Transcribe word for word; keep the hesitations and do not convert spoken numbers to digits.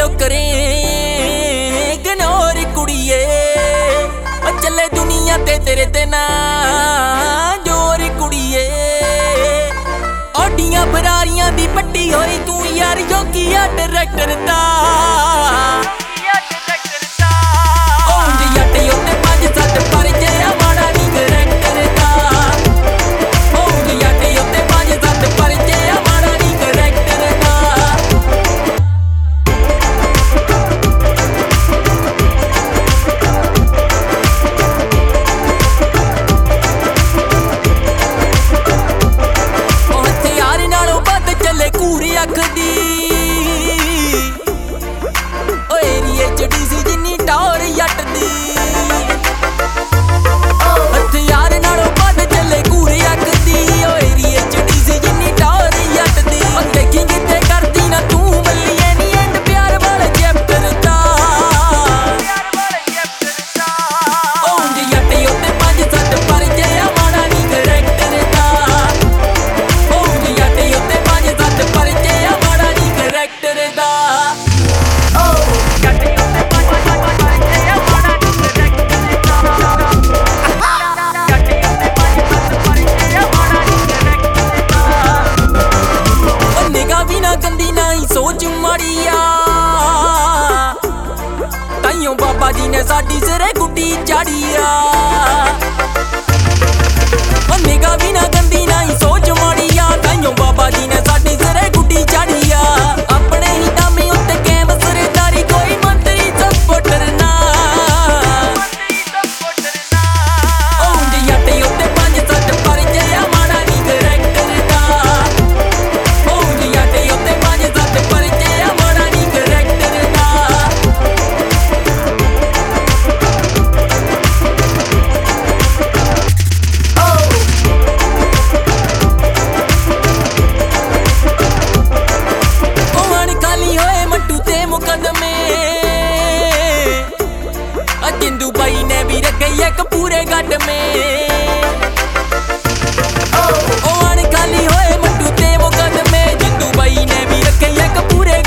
लो करे गनौर कुड़िए चले दुनिया ते तेरे ते ना जोर कुड़िए ऑडियां फरारियां दी पट्टी होई तू यार योगिया डायरेक्टर दा सोच माड़िया ताइयों बाबा जी ने साडी सिरे गुड्डी चाड़िया निगाह भी ना गंदी ना ही सोच माड़िया ताइयों बाबा जी ने साडी सिरे गुड्डी चाड़िया अपने ही नामे उत्ते कैम सरदारी कोई मंत्री सपोर्टर ना ओ इंडिया ते उत्ते पंज सत्त पर जया माड़ा नी डायरेक्टर दा ओ इंडिया ते उत्ते पंज सत्त पर जया माड़ा नी डायरेक्टर दा जिंदू बाई ने भी रखे एक पूरे गढ़ में ओ अन खाली होए मट्टू ते मुकदमे जिंदू बाई ने भी रखे एक पूरे